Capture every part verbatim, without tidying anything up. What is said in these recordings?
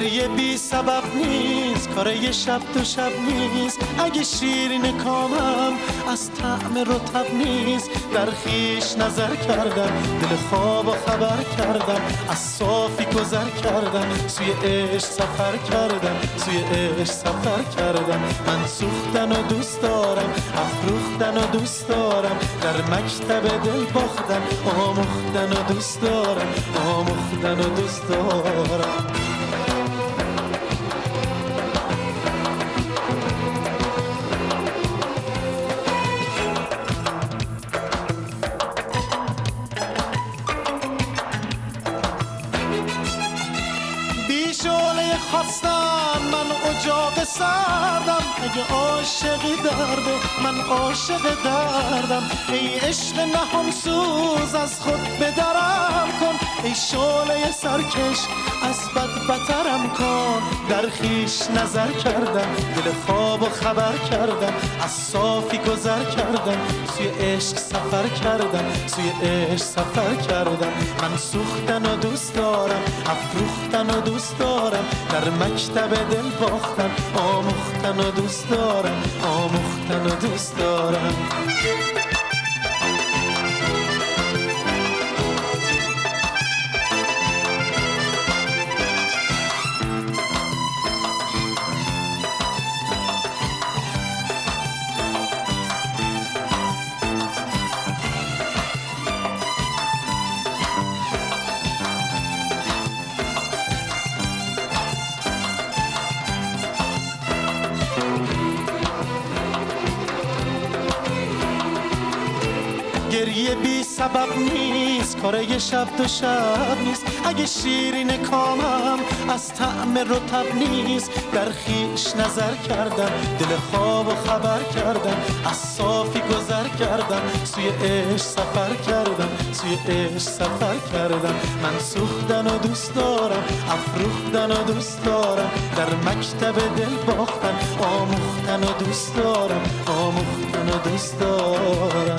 گریه بی سبب نیست، کار یه شب دو شب نیست. اگه شیرین کامم از طعم رطب نیست، در خیش نظر کردم، دل خواب و خبر کردم، از صافی گذر کردم، سوی عشق سفر کردم، سوی عشق سفر کردم. من سوختن و دوست دارم، افروختن و دوست دارم، در مکتب دل باختن، آموختن و دوست دارم، آموختن و دوست دارم. بیشعله خواستم من اجاق سردم، اگه عاشقی درده من عاشق دردم. ای عشق نهان سوز از خود بدرم کن، ای شعله سرکش از بد بترم کن. در خیش نظر کردم، دل خواب و خبر کردم، از صافی گذر کردم، سوی عشق سفر کردم، سوی عشق سفر کردم. من سوختن و دوست دارم، افروختن و دوست دارم، در مکتب دل باختن، آموختن و دوست دارم، آموختن و دوست دارم. گریه بی سبب نیست، کار یه شب دو شب نیست. اگه شیرین کامم از طعم رطب نیست، در خیش نظر کردم، دل خواب و خبر کردم، از صافی گذر کردم، سوی عشق سفر کردم، سوی عشق سفر کردم. من سوختن و دوست دارم، افروختن و دوست دارم، در مکتب دل باختن، آموختن و دوست دارم، آموختن و دوست دارم.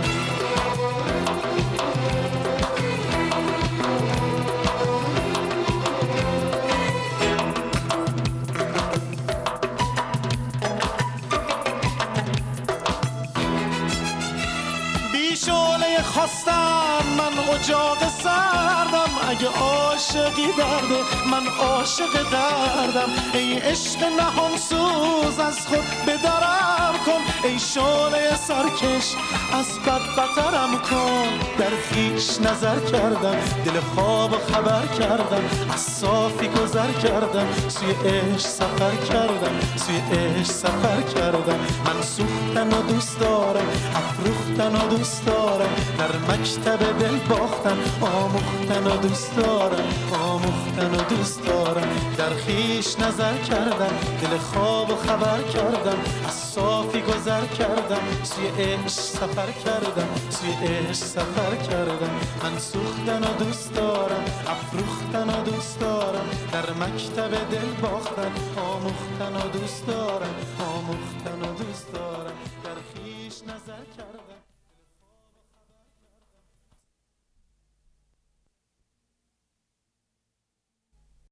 بیشعله خواستم من اجاق سردم، اگه عاشقی درده من عاشق دردم. ای عشق نهان سوز از خود بدرم کن، ای شعله سرکش از بد بترم کن. در خیش نظر کردم، دل خواب و خبر کردم، از صافی گذر کردم، سوی عشق سفر کردم، سوی عشق سفر کردم. من سوختن و دوست دارم، افروختن و دوست دارم، در مکتب دل باختن، آموختن و دوست دارم، آموختن و دوست دارم. در خیش نظر کردم، دل خواب و خبر کردم، از صافی گذر کردم، سوی عشق سفر کردم، سوی عشق سفر کردم. من سوختن و دوست دارم، افروختن و دوست دارم، در مکتب دل باختن، آموختن و دوست دارم، آموختن و دوست دارم.